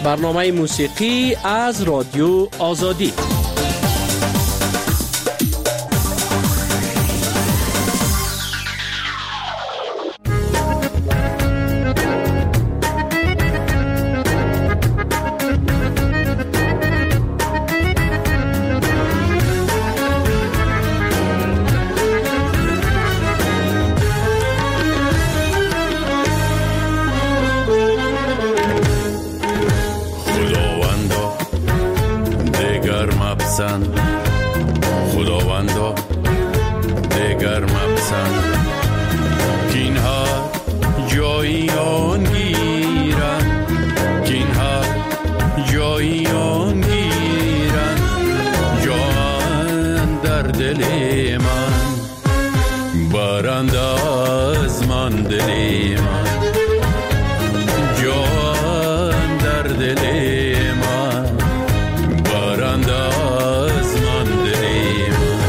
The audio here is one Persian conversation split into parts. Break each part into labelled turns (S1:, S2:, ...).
S1: برنامه موسیقی از رادیو آزادی.
S2: خداوندا دیگر مپسند که اینها جایی آن گیرن، که اینها جایی آن گیرن، جان در دل من برند از من دل من، جان در دل من برند از من دل من.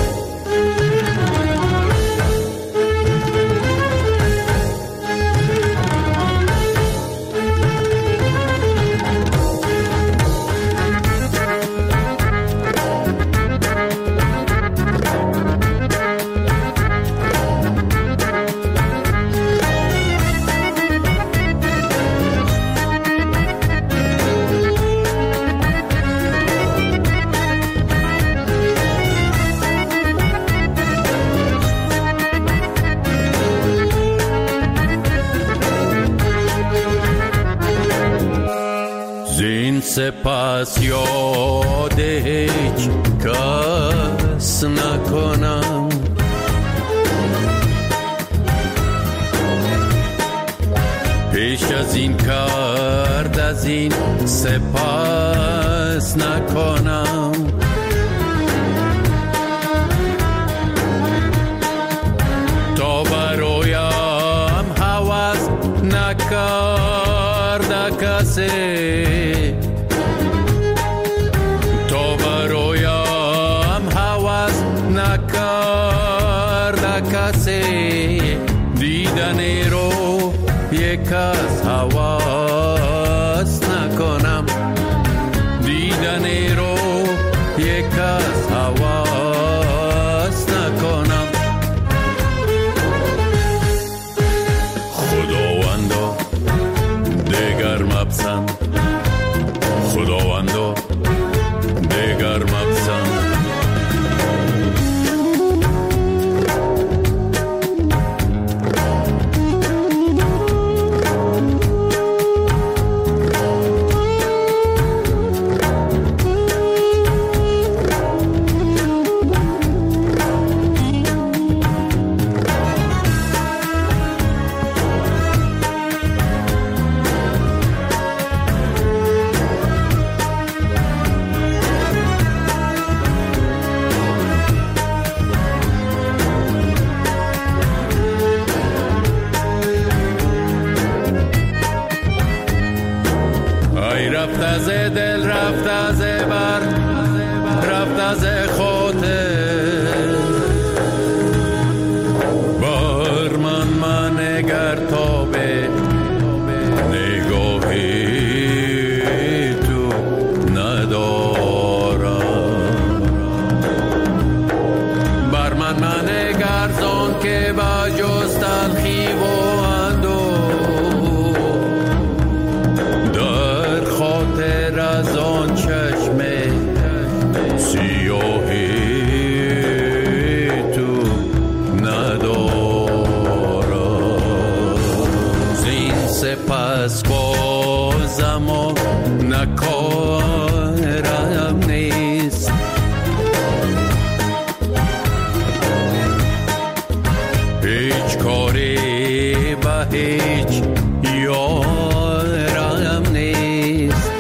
S2: سپس یاد هیچ کس نکنم، پیش از این کرد از این سپس نکنم، تا برایم هوس نکرد کسی، دیدنی رو یک از هواس نکنم، دیدنی رو یک از هواس نکنم. خداوندا دیگر مپسند، خداوندا دیگر مپسند. رفت از دل، رفت از بر، رفت از خاطر، بر من نگر تا به نگاهی تو ندارم، بر من نگر زان که با جز تلخی و از آن چشم سیاهی تو ندارم، زین سپس بازم و نکارم نیست، هیچ کاری به هیچ یارم نیست،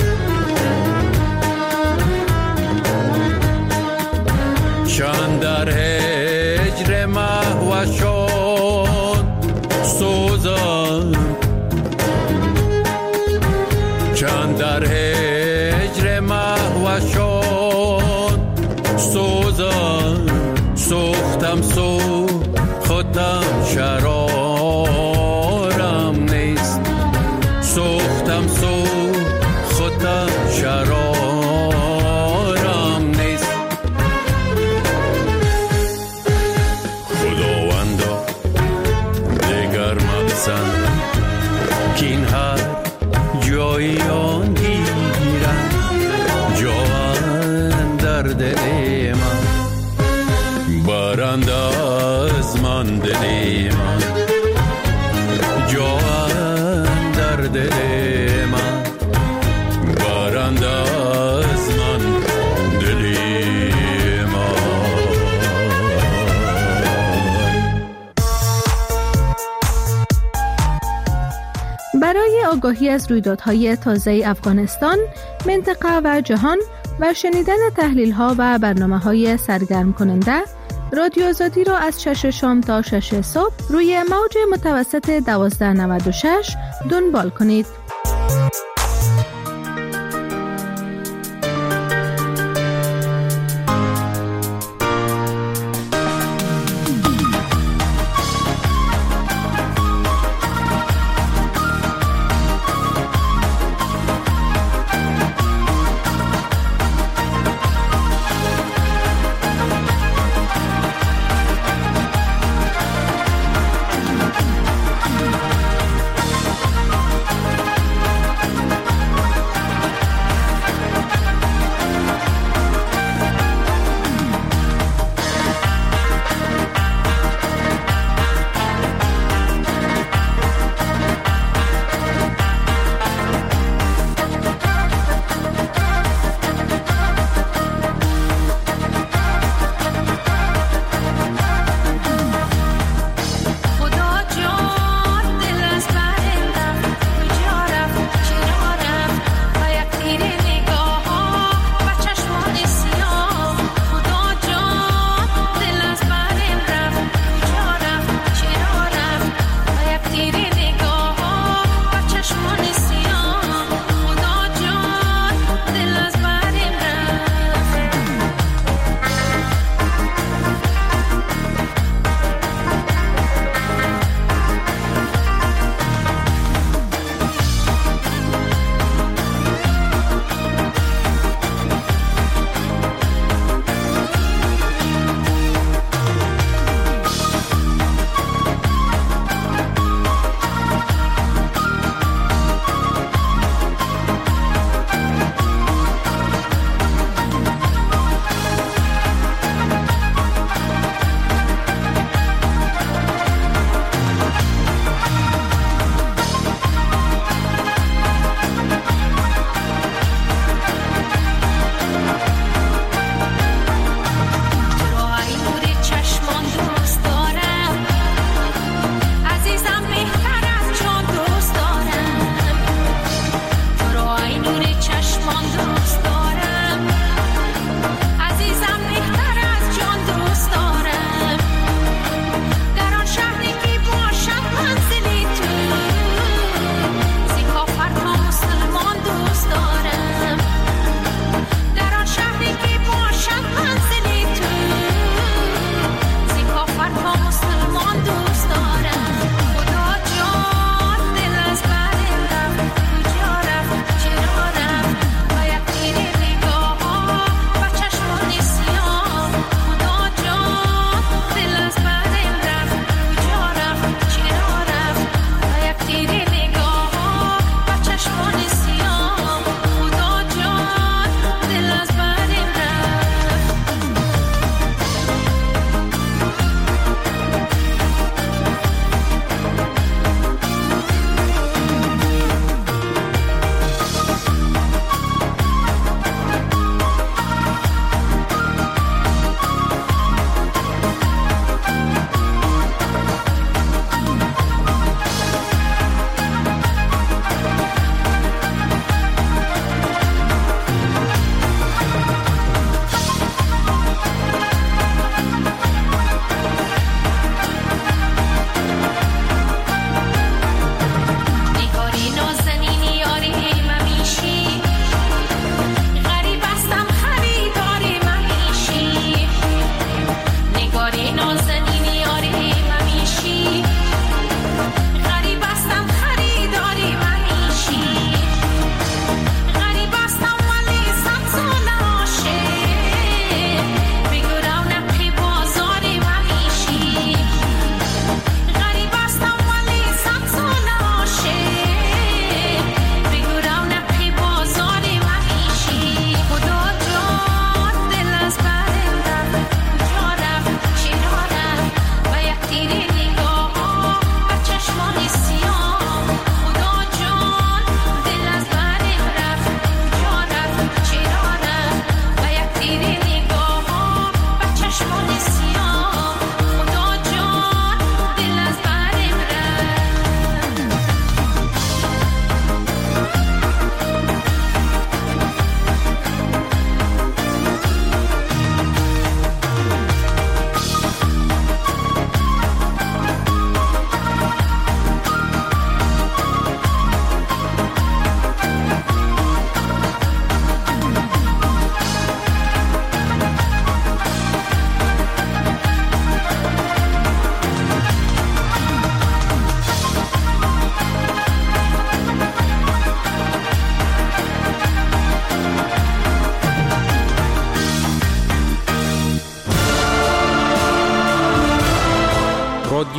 S2: چند در هجر مهوشان سوزم، چند در هجر مهوشان سوزم، سوختم سوختم شرارم نیست، سوختم سوختم
S3: آگاهی از رویدادهای تازه افغانستان، منطقه و جهان و شنیدن تحلیل‌ها و برنامه‌های سرگرم کننده، رادیو آزادی را از 6 شام تا 6 صبح روی موج متوسط 1296 دنبال کنید.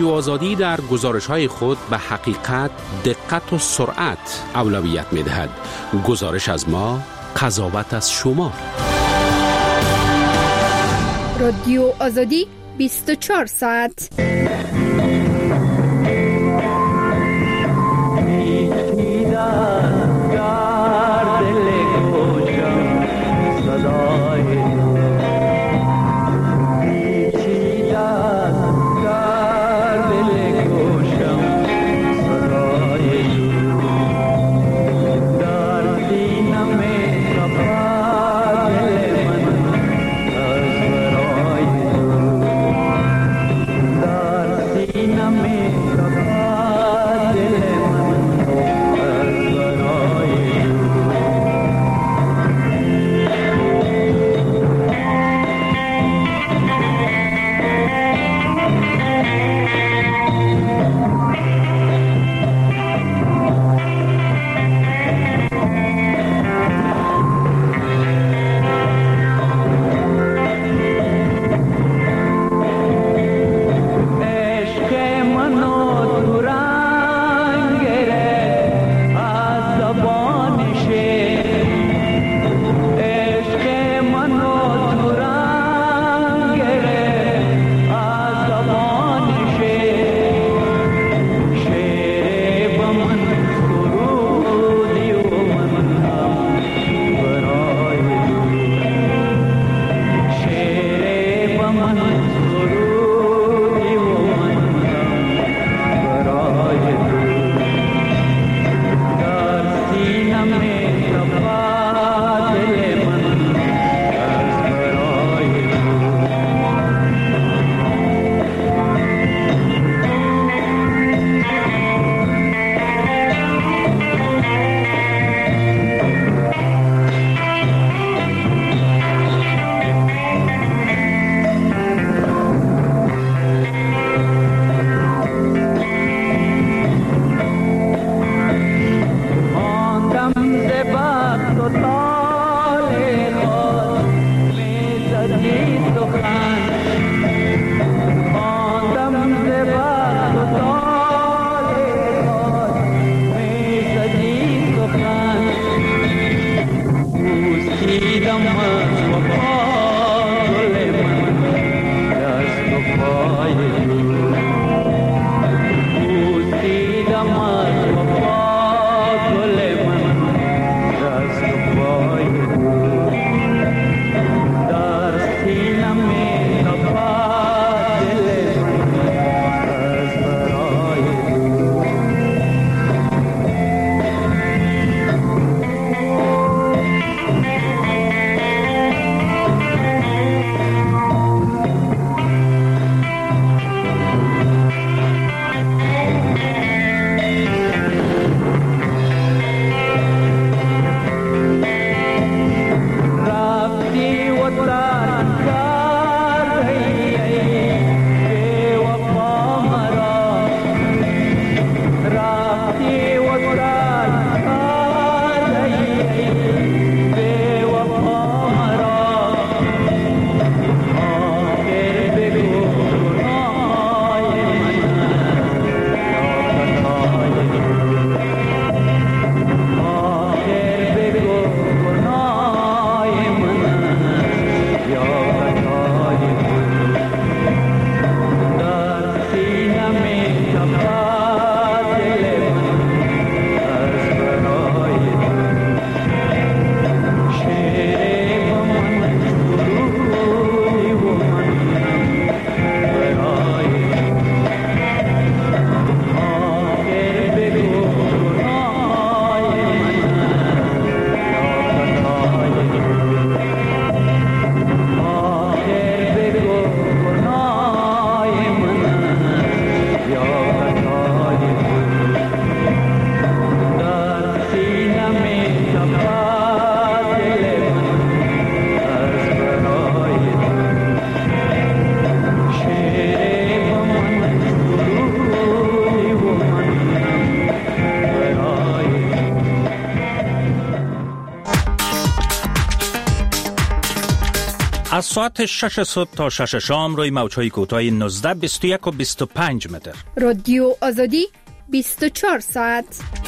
S1: رادیو آزادی در گزارش‌های خود به حقیقت، دقت و سرعت اولویت می‌دهد. گزارش از ما، قضاوت از شما.
S3: رادیو آزادی 24 ساعت.
S4: ساعت 6 صبح تا 6 شام روی موج‌های کوتاه 19، 21 و 25 متر.
S3: رادیو آزادی 24 ساعت.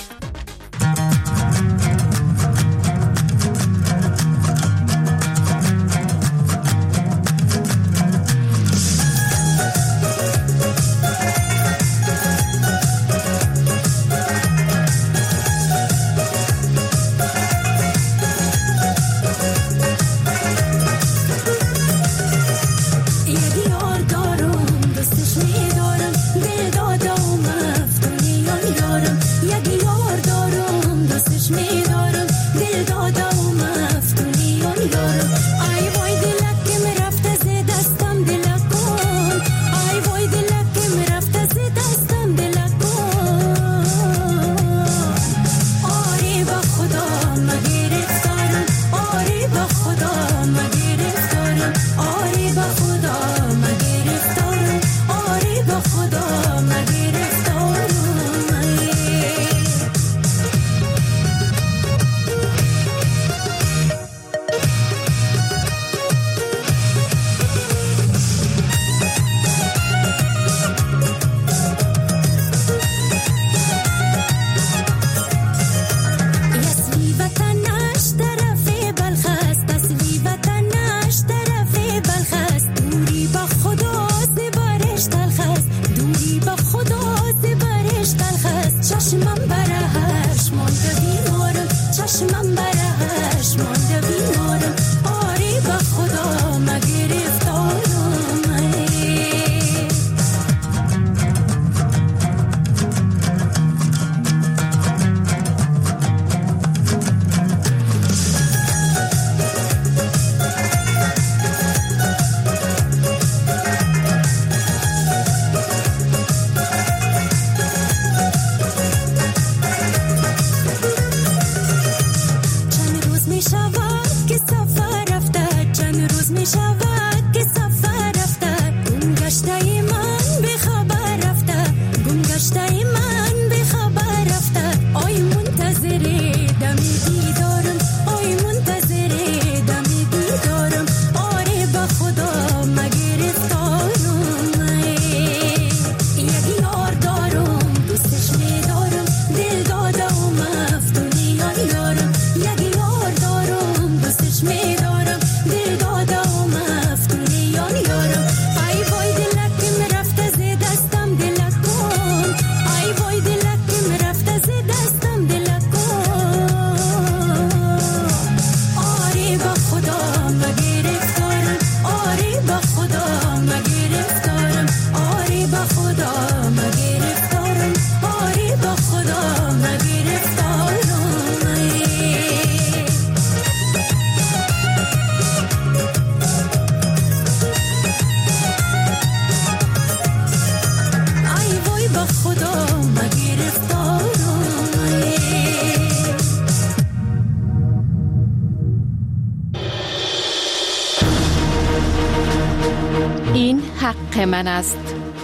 S5: من است.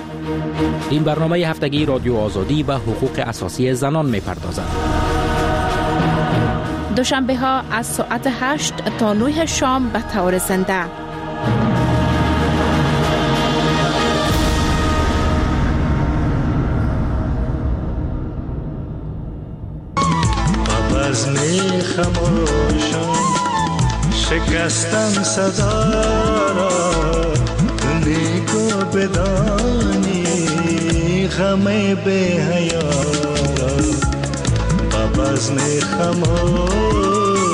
S1: این برنامه هفتگی رادیو آزادی به حقوق اساسی زنان می‌پردازد.
S5: دوشنبه ها از ساعت 8 تا 9 شام به طور زنده.
S6: بزم خموشان شکستم صدا را، نیکو بدانی غم به حیا را، با بزم خموشان.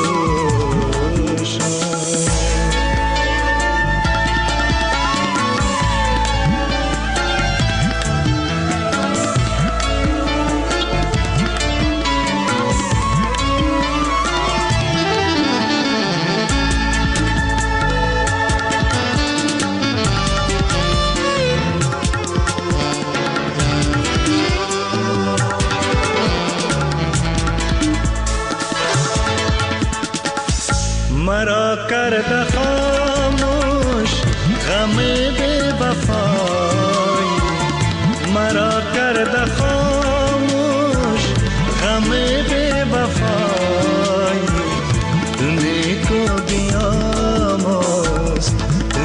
S6: مرا کرده خاموش غم بی وفای، مرا کرده خاموش غم بی وفای، نیکو بیاموز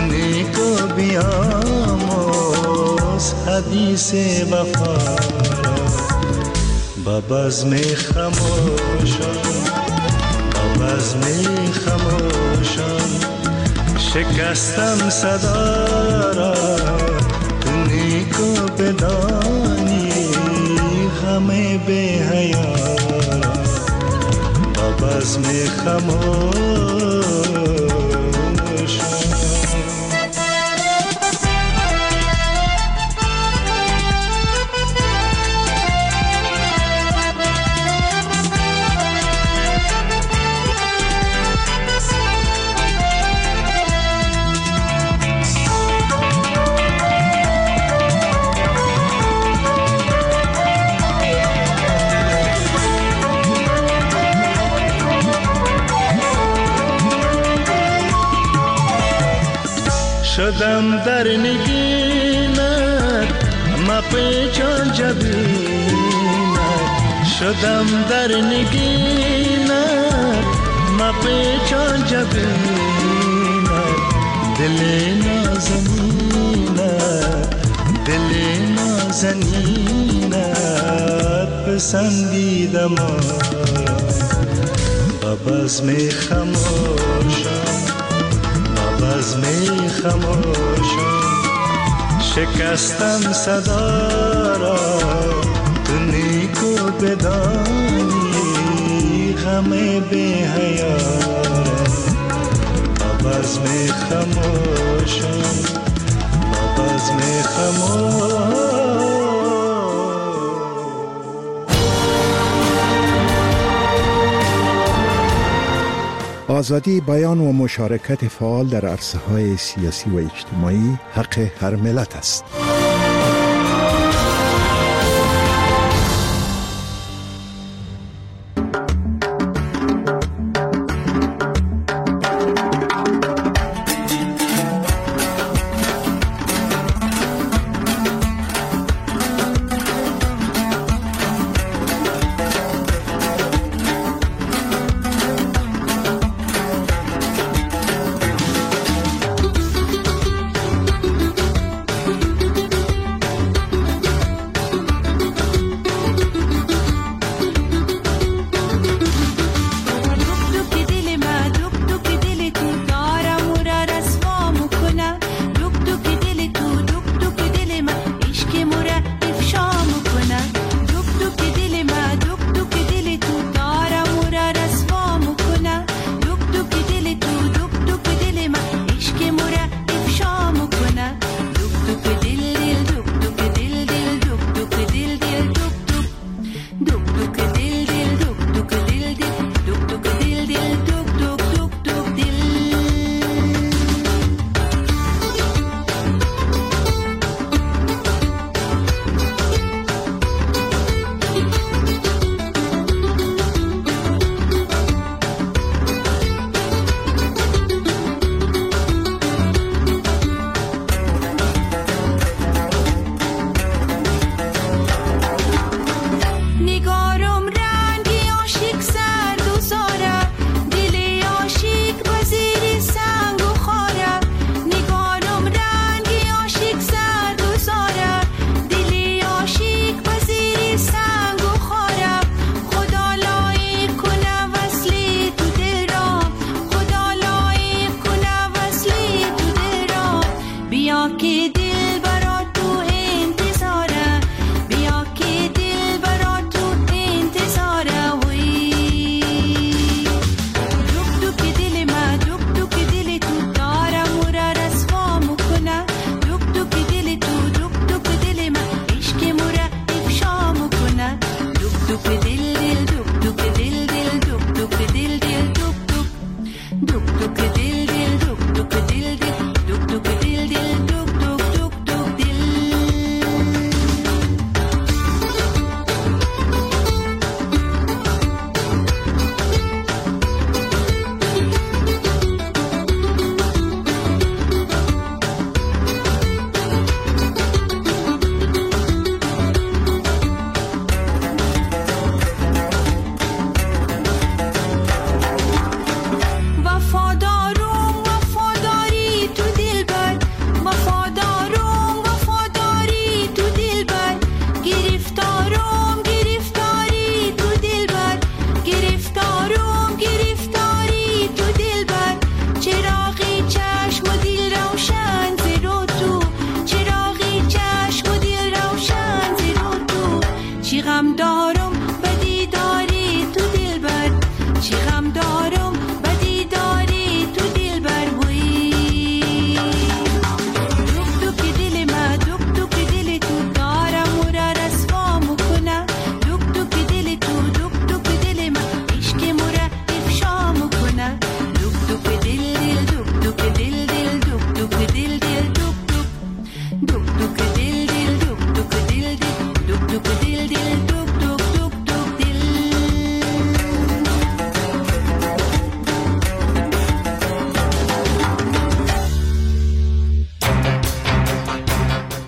S6: باز حدیث وفا با بزم خموشان، با بزم خموشان شکستم صدا را، تو نیکو بدانی غم بی حیا را با بزم خموشان. شدم در نگینت مپیچان جبینت، شدم در نگینت مپیچان جبینت، دل نازنینت دل نازنینت پسندیدم با بزم خموشان، بزم خموشان شکستم صدا را، تو نیکو بدانی غم بی حیا با بزم خموشان، با بزم خموشان.
S7: آزادی بیان و مشارکت فعال در عرصه‌های سیاسی و اجتماعی حق هر ملت است.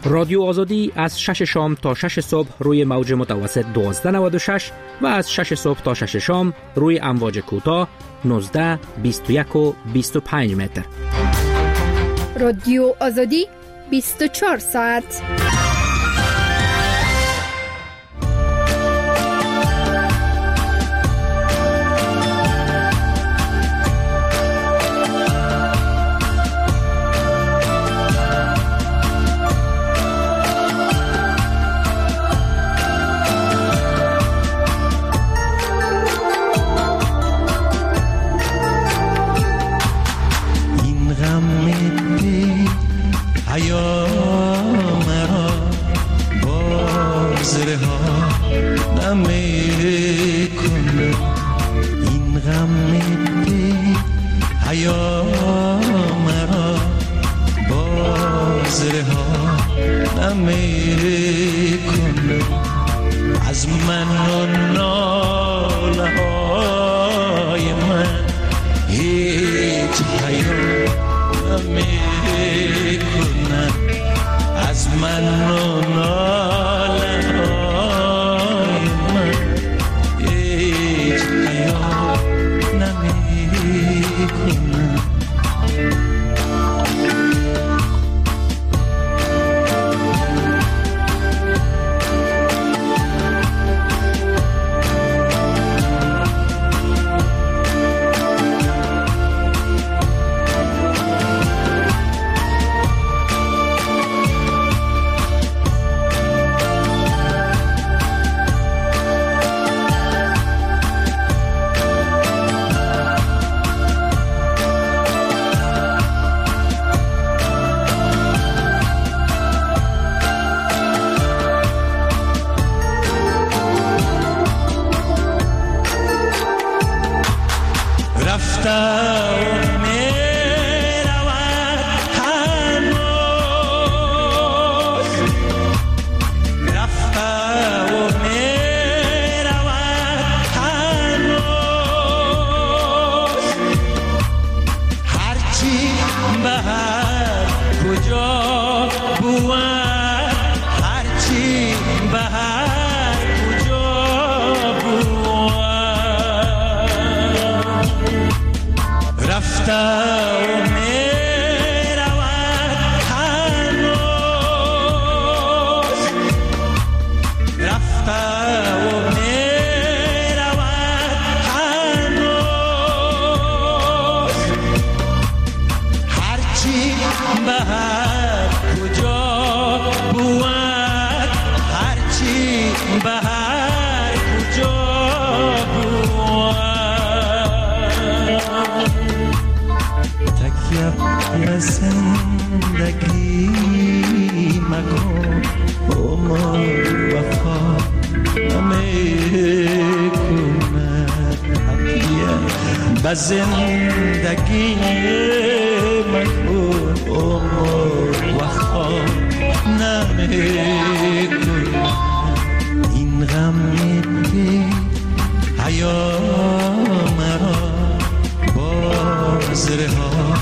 S8: رادیو آزادی از 6 شام تا 6 صبح روی موج متوسط 1296 و از 6 صبح تا 6 شام روی امواج کوتاه 19، 21 و 25 متر.
S9: رادیو آزادی 24 ساعت.
S6: زندگی مکن عمر و خواب نمیکن این غم میدی حیا مرا باز رها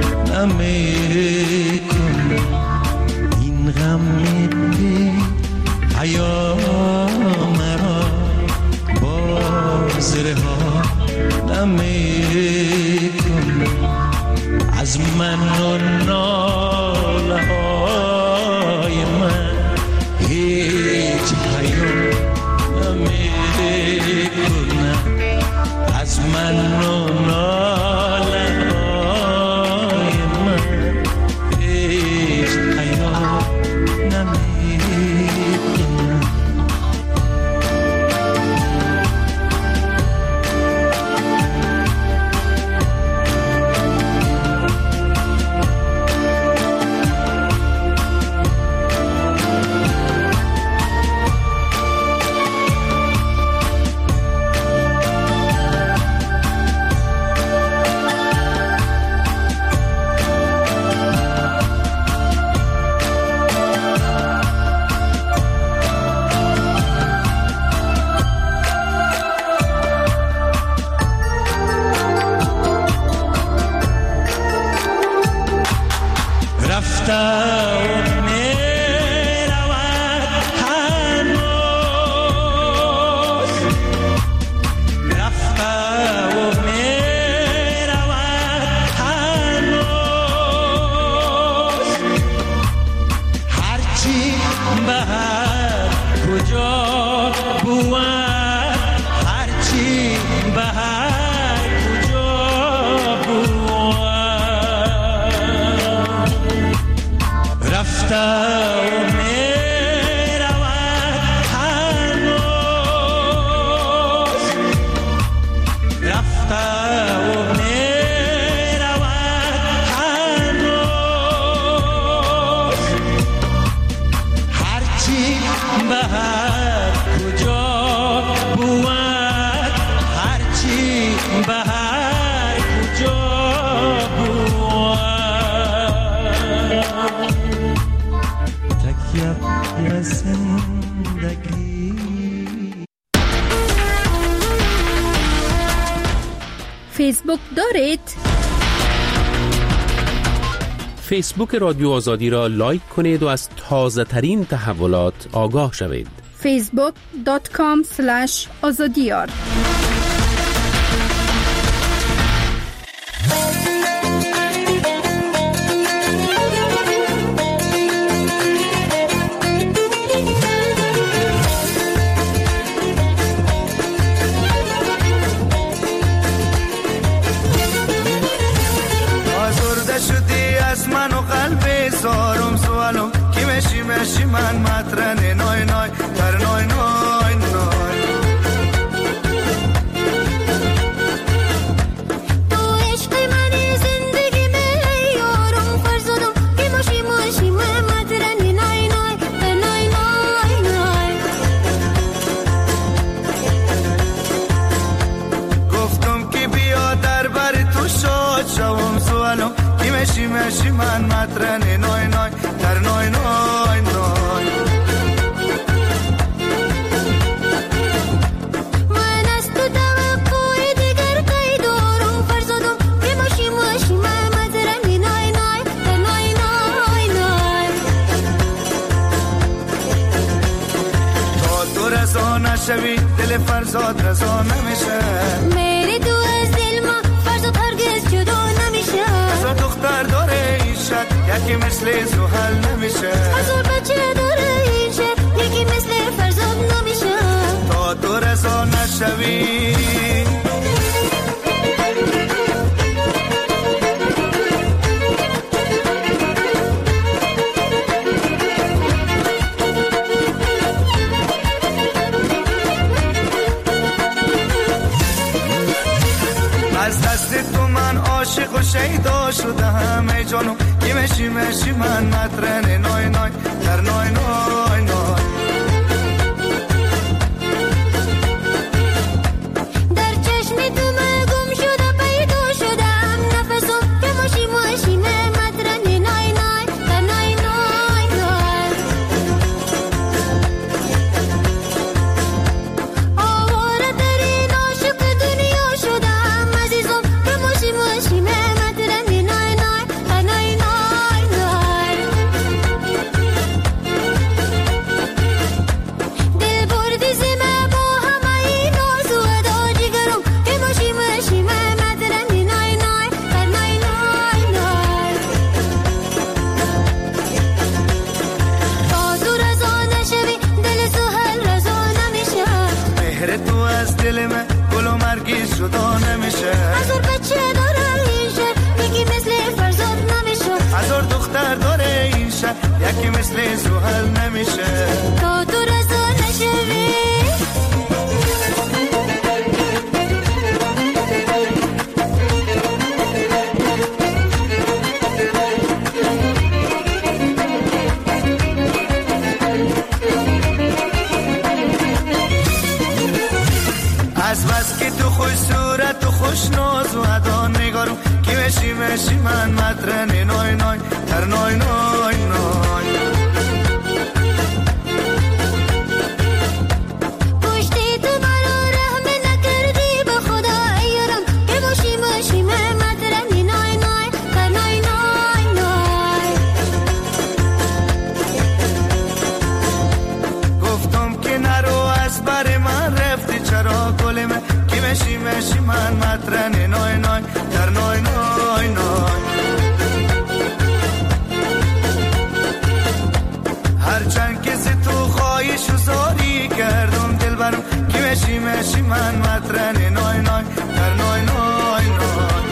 S6: نمیکن این غم میدی حیا مرا باز رها نمیکن از من و ناله های من هیچ حیا نمیکن از من و ناله های من هیچ حیا نمیکن هرچی بهر کجا بود، هرچی بهر کجا بود، رفته و میرود هنوز، رفته و میرود هنوز، هرچی بهر کجا بود، هرچی بهر کجا بود، تکیه به زندگی.
S9: فیسبوک دارید؟
S1: فیسبوک رادیو آزادی را لایک کنید و از تازه ترین تحولات آگاه شوید.
S9: facebook.com/azadiyar.
S10: آزرده شدی از من و قلب زارم سوالم کی مشی من مطرن نای نای در نای نای نای.
S11: تو عشق منی زندگی می یارم فرزادم کی مشی من مطرن نای نای در نای نای نای.
S10: گفتم که بیا در بر تو شاد شوم سوالم کی مشی من مطرن نای نای در نای نای نای.
S11: من از تو توقع دیگر قید دارم فرزادم کی مشی من مطرن نای نای در نای نای نای.
S10: تا تو رضا نشوی دل فرزاد رضا نمیشه،
S11: میری تو از دل ما فرزاد هرگز جدا نمیشه.
S10: از دختر داره این شد یکی مثل زحل نمیشه،
S11: از بچه داره این شد یکی مثل فرزاد نمیشه.
S10: تا تو رضا نشوی از دست تو من عاشق و شیدا شدم ای جانو کی مشی من مطرن نای نای در نای نای نای.
S11: در چشم تو من گم شده پیدا شدم نفسم که مشی من مطرن نای نای در نای نای نای. آواره ترین عاشق دنیا شدم عزیزم که مشی من مطرن نای نای در نای نای نای. دل بردی زمه با همه این آرزو ادا جگرم که مشی من مطرن نای نای در نای نای نای. تا تو رضا نشوی دل سهل رضا نمیشه،
S10: مهر تو از دل من گل و مرگی جدا نمیشه.
S11: از بچه داره این شهر یکی مثل فرزاد نمیشه،
S10: از دختر داره این شهر یکی مثل زحل نمیشه.
S11: تا تو رضا نشوی
S10: از بس که تو خوش صورت و خوش ناز و ادا نگارم کی مشی من مطرن نای نای در نای نای نای.
S11: پشتی تو مرا رحم نکردی به خدا ایارم که مشی من مطرن نای نای در نای نای نای.
S10: گفتم که نرو از بر من رفتی چرا گل من کی مشی من مطرن نای نای در نای نای نای. هرچند که ز تو خواهش و زاری کردم دل برم که مشی من مطرن نای نای در نای نای نای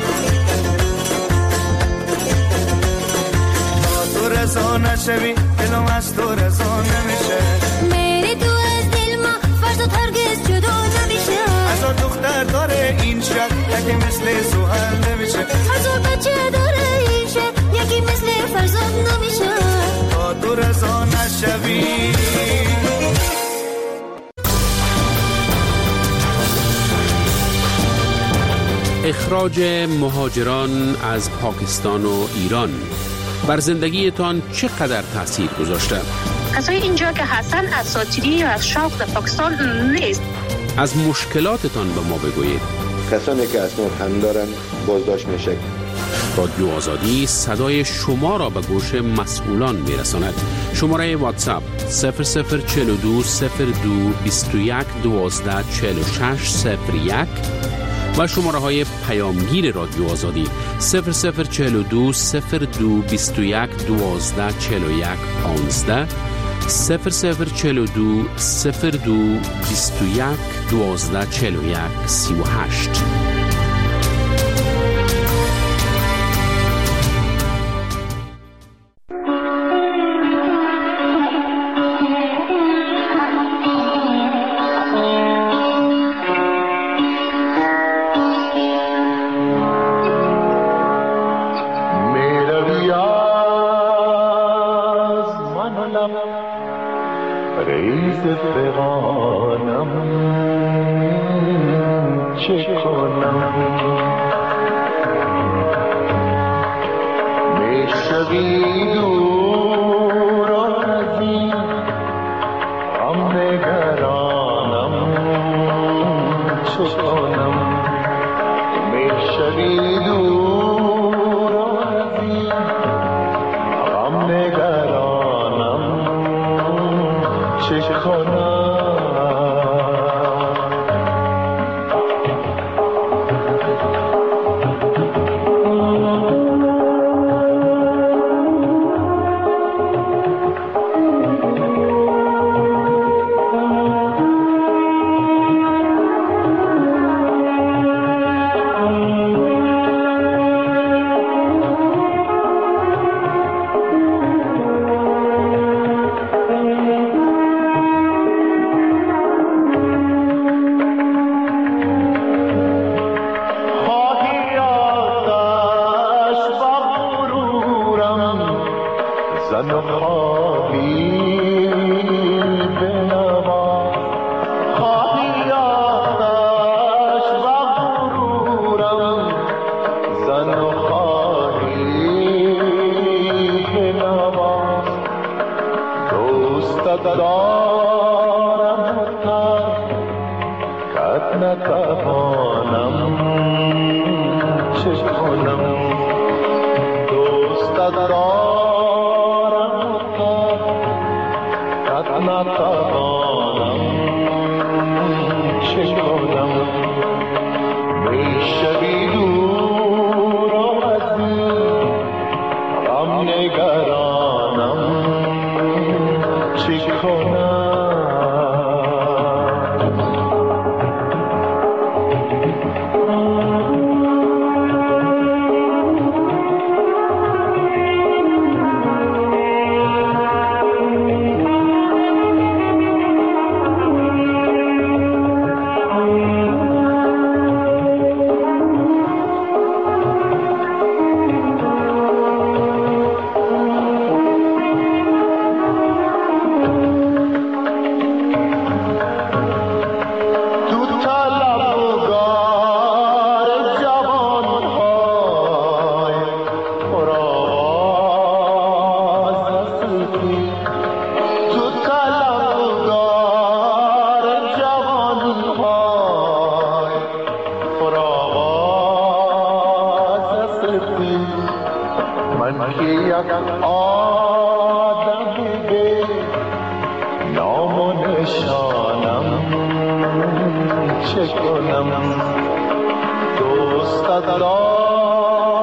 S10: تا تو رضا نشوی دلم از تو رضا نمیشه
S11: میری تو از دل ما فرزاد هرگز جدا نمیشه
S10: هزار دختر داره این شهر یکی مثل سوهر نمیشه
S11: هزار بچه داره این شهر یکی مثل فرزاد نمیشه
S10: تا تو رضا نشوی.
S1: اخراج مهاجران از پاکستان و ایران بر زندگیتان چقدر تاثیر گذاشته؟
S12: کسای اینجا که هستن اساطیری یا از شوق در پاکستان نیست.
S1: از مشکلاتتان به ما بگویید.
S13: کسانی که اسناد هم دارن بازداشت میشه.
S1: رادیو آزادی صدای شما را به گوش مسئولان میرساند. شماره واتساپ 0042 02 21 12 46 01 و شماره های پیامگیر رادیو آزادی 0042 02 21 12 41 15 0042 02 21 12 41 38.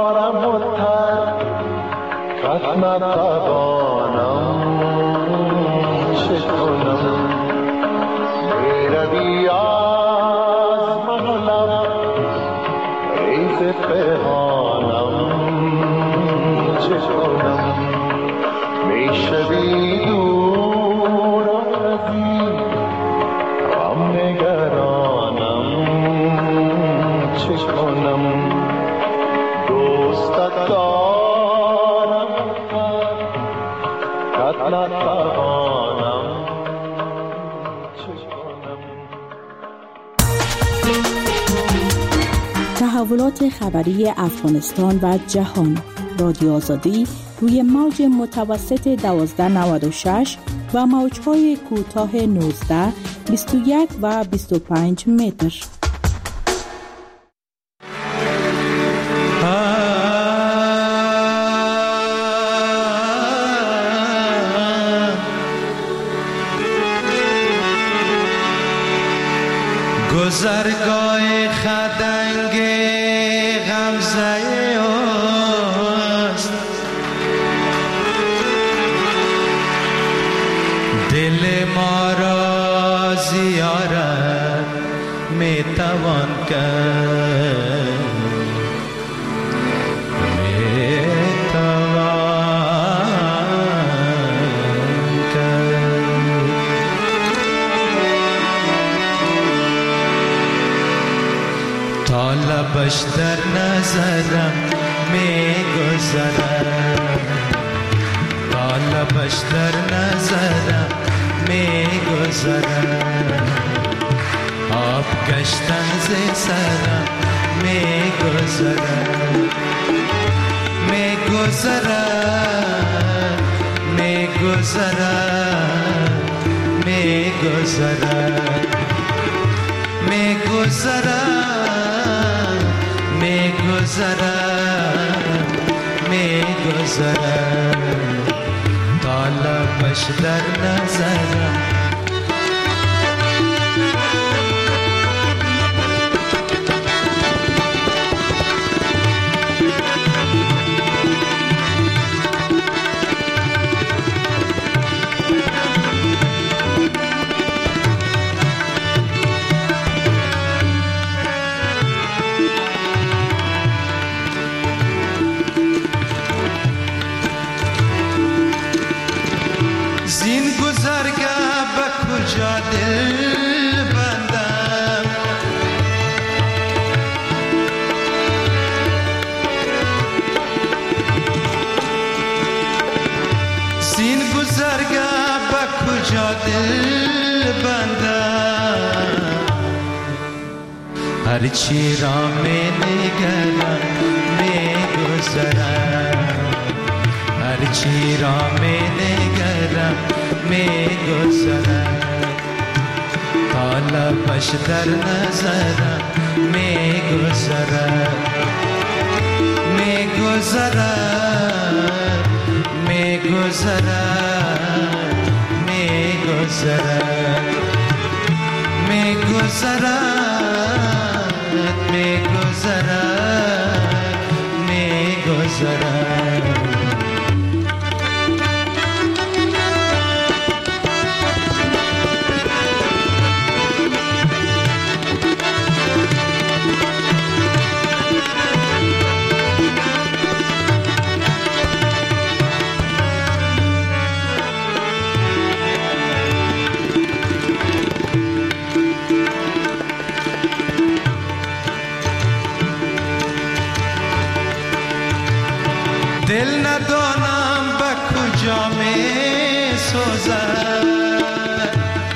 S14: نتوانم
S6: توانم
S14: تحولات خبری افغانستان و جهان. رادیو آزادی روی موج متوسط 1296 و موج‌های کوتاه 19، 21 و 25 متر.
S10: گذرگاه خدنگ غمزه است، دل ما را زیارت میتوان کرد، لبش در نظرم می گذرم، تا لبش در نظرم می گذرم، آب گشتن ز سرم می گذرم، می گذرم، می گذرم، می گذرم، می گذرم، میگذرم، میگذرم، تا لبش در نظرم. هر چی را می نگرم می گذرم، هر چی را می نگرم می گذرم، تا لبش در نظرم می گذرم، می گذرم، می گذرم، می گذرم، می گذرم، دل ندانم به کجا می سوزد،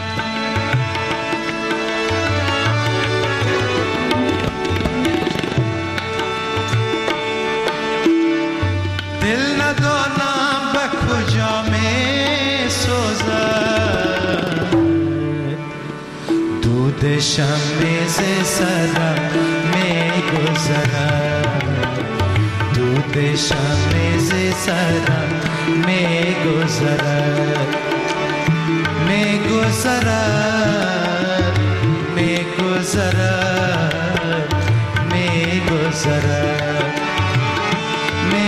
S10: دل ندانم به کجا می سوزد، دود شمع ز سرم می گذرد، دود شمع ز سرم می گذرد، می گذرد، می گذرد، می گذرد، می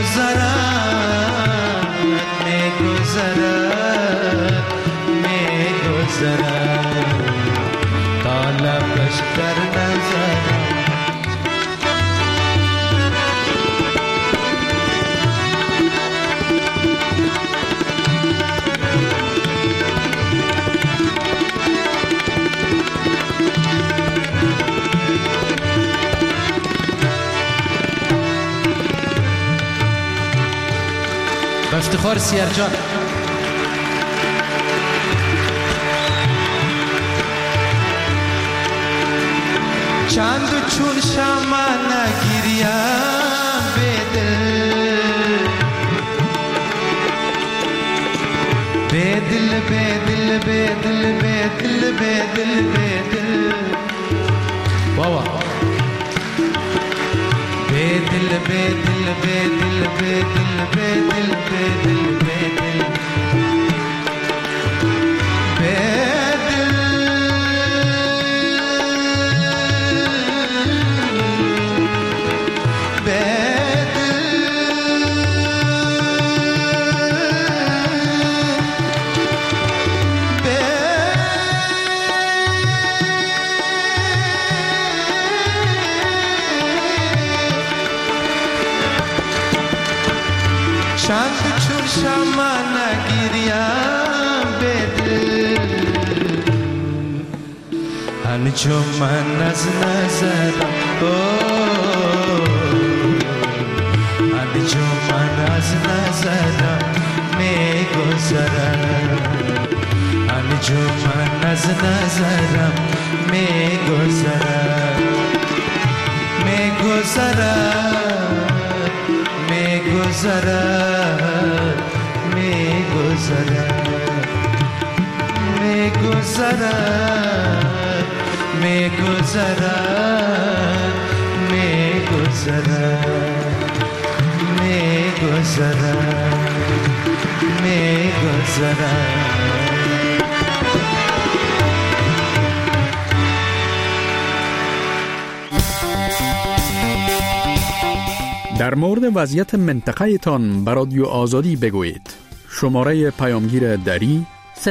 S10: گذرد، می گذرد، می گذرد، تا لبش در نظرم.
S15: با افتخار سیرجان
S6: چند چون شمع نگیریم به دل به دل به دل به دل به دل به دل به دل بابا به دل به دل به دل به دل به دل به دل به دل چند چون شمع نگیریم به دل انجام من از نظرم انجام من از نظرم میگذرم انجام من از نظرم میگذرم میگذرم میگذرد میگذرد میگذرد میگذرد میگذرد میگذرد میگذرد
S15: در مورد وضعیت منطقه تان بر رادیو آزادی بگویید. شماره پیامگیر دری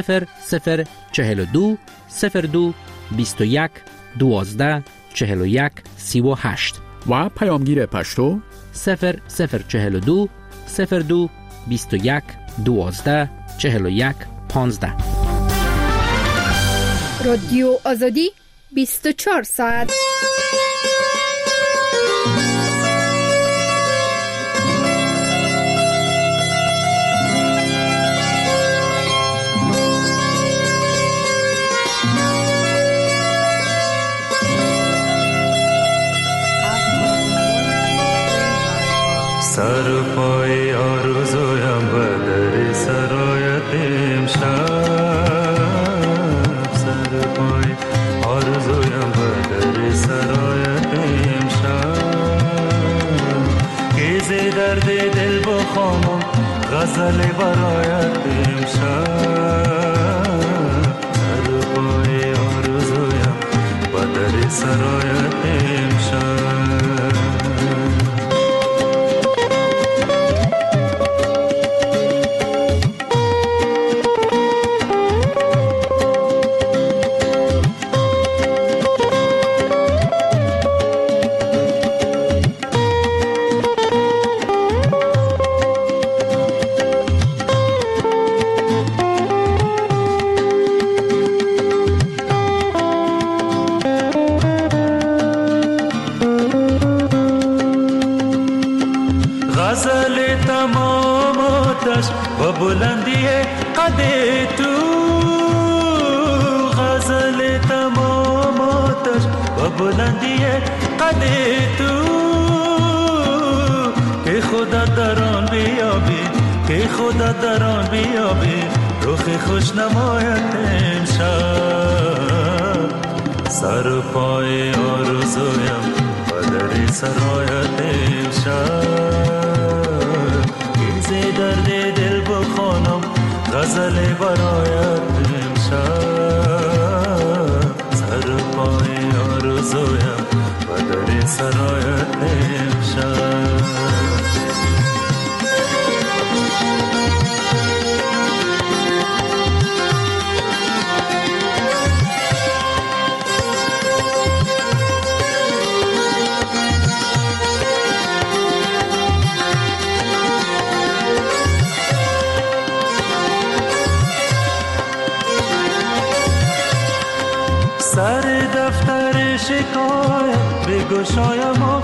S8: 0042 02 21 12 41 38
S15: و پیامگیر پشتو
S8: 0042 02 21 12 41 15.
S9: رادیو آزادی 24 ساعت.
S6: سر پای آرزویم به در سرایت امشب سر پای آرزویم به در سرایت امشب که ز درد دل بخوانم غزل برایت امشب سر پای آرزویم به در سرایت امشب و بلندی قد تو غزل تمام آتش و بلندی قد تو که خدا در آن بیابی که خدا در آن بیابی رخ خوش نمایت امشب سر پای آرزویم و در سرایت امشب درد دل بخوانم غزل برایت امشب سر پای آرزویم و در سرایت امشب سر دفتر شکایت بگشایم و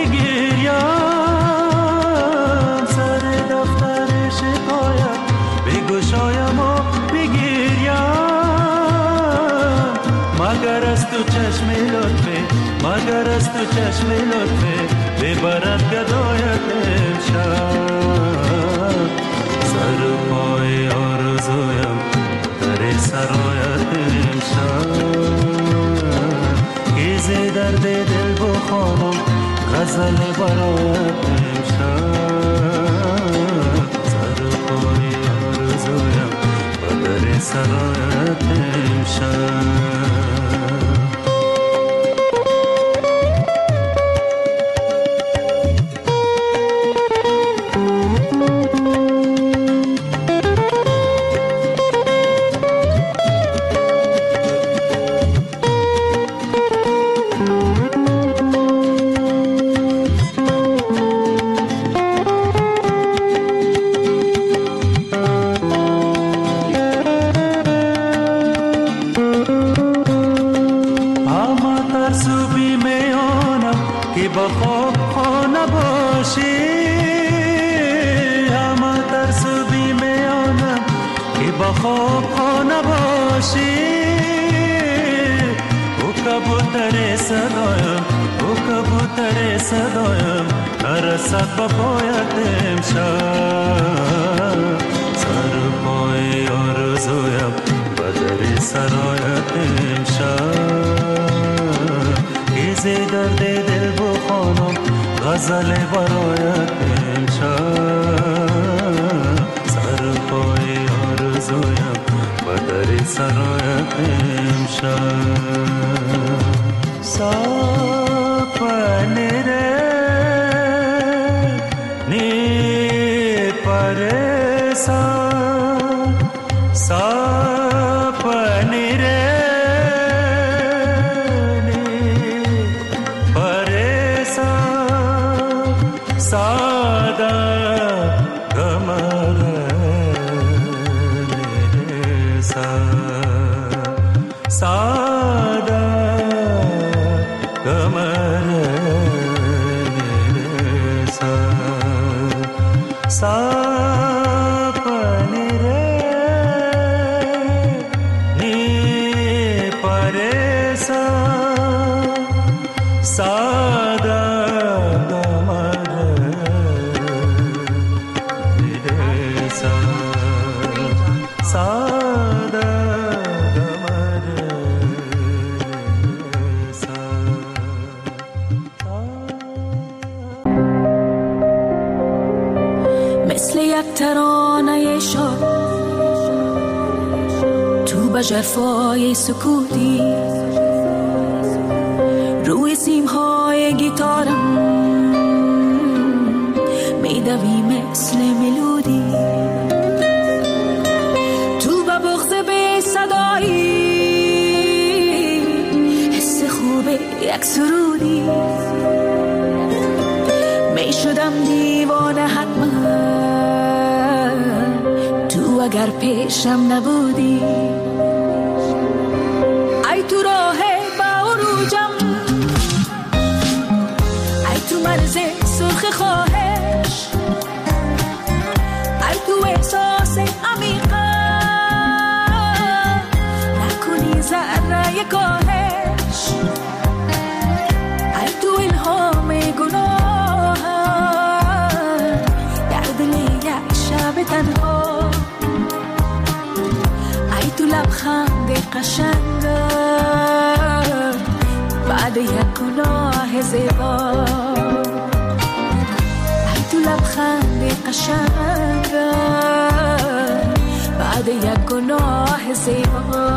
S6: بگیریم سر دفتر شکایت بگشایم و بگیریم مگر از تو چشم لطفی مگر از تو چشم لطفه ببرد گدایت امشب سر پای آرزویم در سرایت امشب گیزه درد دل بخوانم غزل برایت امشب سر پای آرزویم در سرایت امشب صدایم نرسد با پایت امشب سر پای آرزویم و در سرایت امشب گیزه درد دل بخوانم غزل برایت امشب سر پای آرزویم و در سرایت امشب sapne re ni paresan sapne re ni paresan sada gamar sa sada sapne re ni paresan sada gamar sa sada
S16: مثل یک ترانه شاد تو به جفای سکوتی روی سیمهای گیتارم میدوی مثل ملودی تو به بغض بی صدایی حس خوب یک سرودی می شدم دیوانه حتما تو اگر پیشم نبودی ای تو راه با عروجم ای تو مرز سرخ خواهش ای تو احساس عمیقم نکنی ذره کاهش ای تو الهام گناه در دل یک شب تنها ای تو لبخند قشنگ بعد یک گناه زیبا ای تو لبخند قشنگ بعد یک گناه زیبا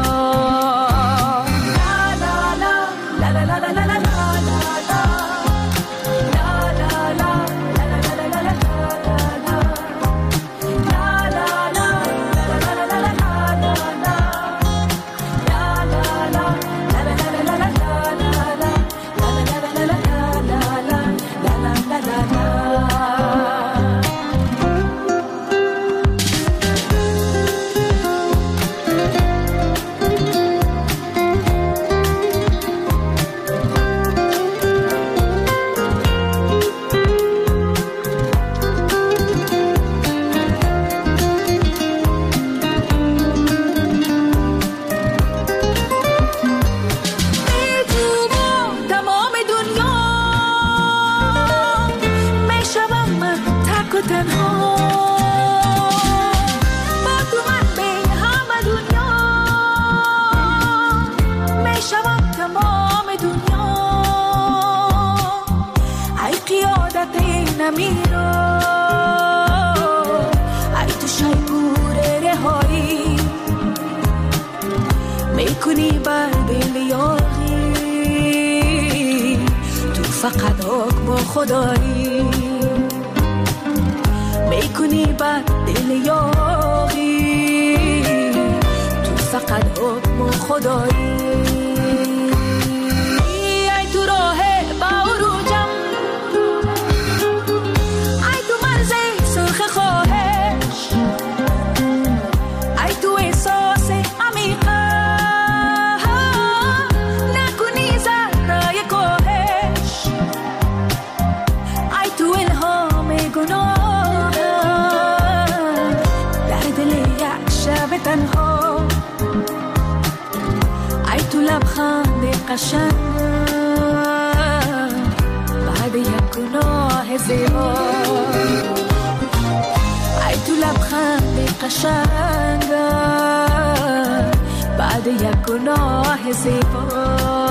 S16: نمیرو ای تو شیپور رهایی میکنی بر دل یاغی تو فقط حکم خدایی میکنی بر دل یاغی تو فقط حکم خدایی ای تو راه باروجم ای تو مرز سرخ خواهش ای تو احساس عمیقه نکنی ذره کاهش ای تو الهام گناه در دل یک شب تنها ای تو لبخند قشنگ بعد یک گناه زیبا ای تو لبخند قشنگ بعد یک گناه زیبا